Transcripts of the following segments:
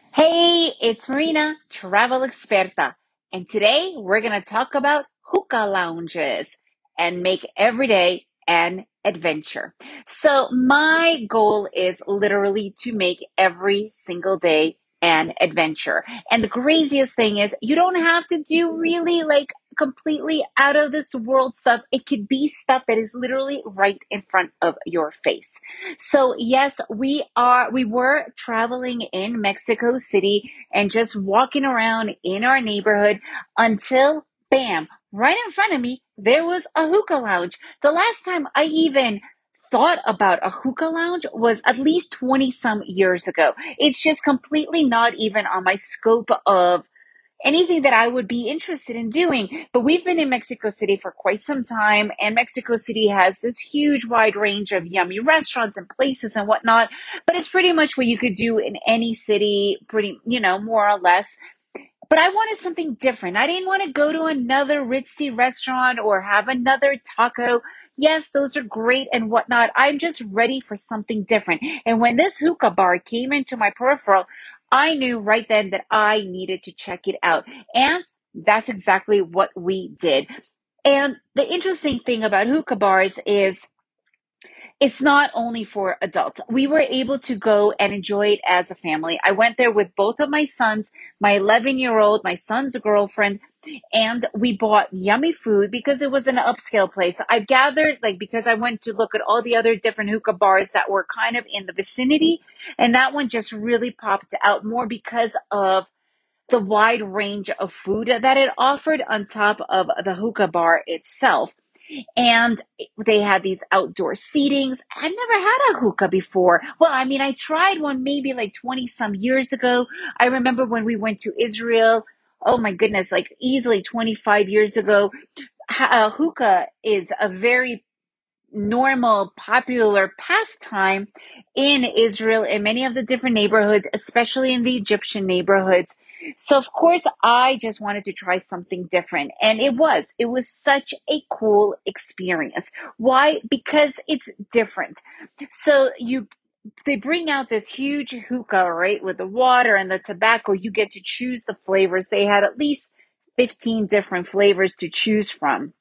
Hey, it's Marina, travel experta, and today we're going to talk about hookah lounges and make every day an adventure. So, my goal is literally to make every single day an adventure. And the craziest thing is, you don't have to do really like completely out of this world stuff. It could be stuff that is literally right in front of your face. So yes, we were traveling in Mexico City and just walking around in our neighborhood until bam, right in front of me, there was a hookah lounge. The last time I even thought about a hookah lounge was at least 20 some years ago. It's just completely not even on my scope of anything that I would be interested in doing. But we've been in Mexico City for quite some time, and Mexico City has this huge wide range of yummy restaurants and places and whatnot. But it's pretty much what you could do in any city, pretty, more or less. But I wanted something different. I didn't want to go to another ritzy restaurant or have another taco. Yes, those are great and whatnot. I'm just ready for something different. And when this hookah bar came into my peripheral, I knew right then that I needed to check it out. And that's exactly what we did. And the interesting thing about hookah bars is it's not only for adults. We were able to go and enjoy it as a family. I went there with both of my sons, my 11-year-old, my son's girlfriend, and we bought yummy food because it was an upscale place. I've gathered, like, because I went to look at all the other different hookah bars that were kind of in the vicinity, and that one just really popped out more because of the wide range of food that it offered on top of the hookah bar itself. And they had these outdoor seatings. I've never had a hookah before. Well, I mean, I tried one maybe like 20 some years ago. I remember when we went to Israel. Oh my goodness, like easily 25 years ago. Hookah is a very normal, popular pastime in Israel in many of the different neighborhoods, especially in the Egyptian neighborhoods. So of course, I just wanted to try something different. And it was such a cool experience. Why? Because it's different. So they bring out this huge hookah, right? With the water and the tobacco, you get to choose the flavors. They had at least 15 different flavors to choose from.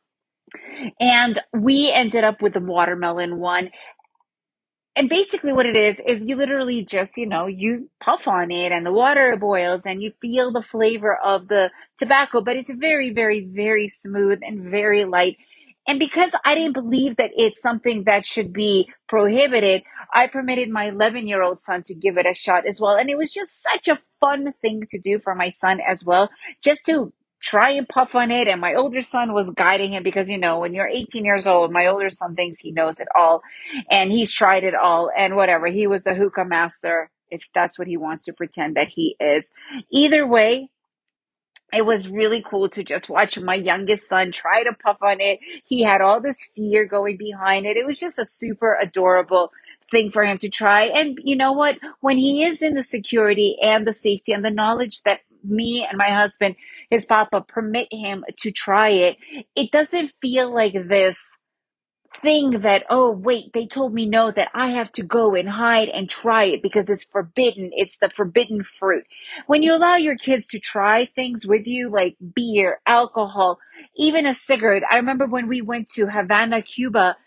And we ended up with the watermelon one. And basically what it is you literally just, you puff on it and the water boils and you feel the flavor of the tobacco, but it's very, very, very smooth and very light. And because I didn't believe that it's something that should be prohibited, I permitted my 11-year-old son to give it a shot as well. And it was just such a fun thing to do for my son as well, just to try and puff on it. And my older son was guiding him because, when you're 18 years old, my older son thinks he knows it all and he's tried it all and whatever. He was the hookah master, if that's what he wants to pretend that he is. Either way, it was really cool to just watch my youngest son try to puff on it. He had all this fear going behind it. It was just a super adorable thing for him to try. And you know what? When he is in the security and the safety and the knowledge that me and my husband, his papa, permit him to try it, it doesn't feel like this thing that, oh, wait, they told me no, that I have to go and hide and try it because it's forbidden. It's the forbidden fruit. When you allow your kids to try things with you, like beer, alcohol, even a cigarette. I remember when we went to Havana, Cuba,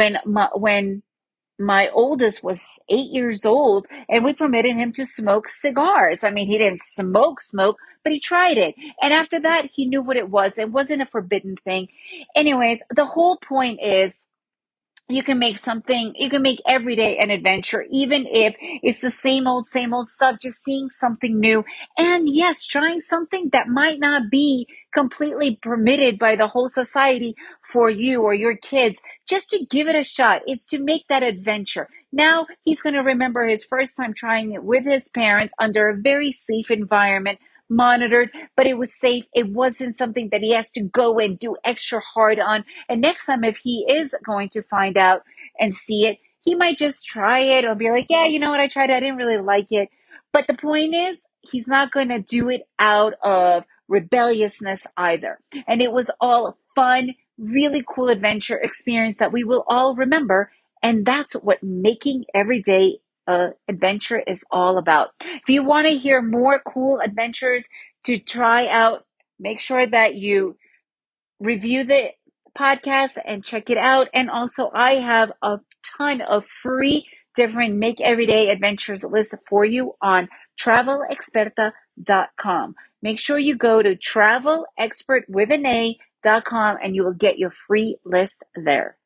when my oldest was 8 years old and we permitted him to smoke cigars. I mean, he didn't smoke, but he tried it. And after that, he knew what it was. It wasn't a forbidden thing. Anyways, the whole point is you can make every day an adventure, even if it's the same old stuff, just seeing something new. And yes, trying something that might not be completely permitted by the whole society for you or your kids, just to give it a shot. It's to make that adventure. Now he's going to remember his first time trying it with his parents under a very safe environment, monitored, but it was safe. It wasn't something that he has to go and do extra hard on. And next time, if he is going to find out and see it, he might just try it or be like, yeah, you know what, I tried it. I didn't really like it. But the point is, he's not going to do it out of rebelliousness either. And it was all a fun, really cool adventure experience that we will all remember. And that's what making every day adventure is all about. If you want to hear more cool adventures to try out, make sure that you review the podcast and check it out. And also, I have a ton of free different Make Everyday Adventures list for you on travelexperta.com. Make sure you go to travelexpert with an A.com and you will get your free list there.